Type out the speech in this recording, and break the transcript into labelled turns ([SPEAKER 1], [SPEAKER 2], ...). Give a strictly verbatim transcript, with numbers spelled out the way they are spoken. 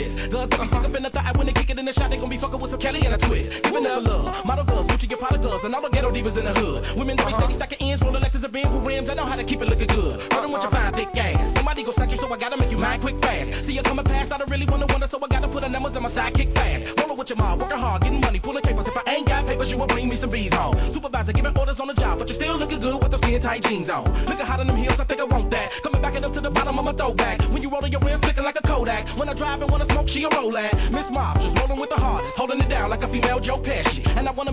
[SPEAKER 1] wrist. Guns that be pick up in the thigh when they kick it in the shot, they gon' be fucking with some Kelly and a twist. Giving up love, model girls, Gucci and Prada girls, and all the ghetto divas in the hood. Women that be steady stacking ends, roll the Lexus and Benz with rims. I know how to keep it looking good. Running with your fine thick ass. Somebody go snatch you, so I gotta make you mine quick fast. See you coming past, I don't really wanna wonder, so I gotta put the numbers on my sidekick fast. Rollin' with your mom, working hard, getting money, pulling capers. If I ain't got papers, you will bring me some bees home. Supervisor giving orders on the job, but you still looking good with those skin tight jeans on. Looking hot in them heels, I think I want that. Coming back it up to the bottom of my throwback. When you rollin' your rims, flicking like a Kodak. When I drive and wanna smoke, she a roll at. Miss Mob, just rolling with the hardest, holding it down like a female Joe Pesci. And I wanna